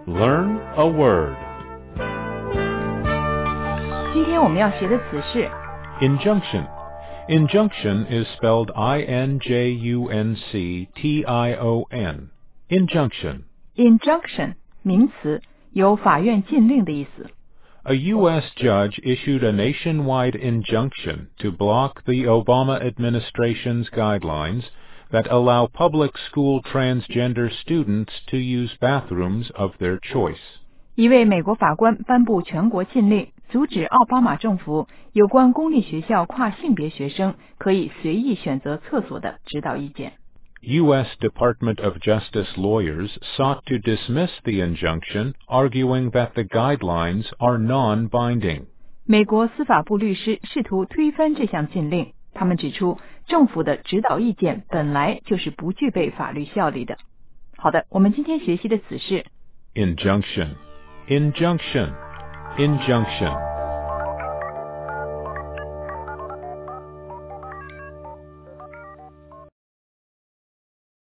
Learn a word. 今天我们要学的词是 Injunction. Injunction is spelled I-N-J-U-N-C-T-I-O-N. Injunction. injunction 名词，有法院禁令的意思。 A U.S. judge issued a nationwide injunction to block the Obama administration's guidelines that allow public school transgender students to use bathrooms of their choice. 一位美国法官颁布全国禁令，阻止奥巴马政府有关公立学校跨性别学生可以随意选择厕所的指导意见。 U.S. Department of Justice lawyers sought to dismiss the injunction, arguing that the guidelines are non-binding. 美国司法部律师试图推翻这项禁令，他们指出政府的指导意见本来就是不具备法律效力的。好的，我们今天学习的词是 Injunction. Injunction. Injunction.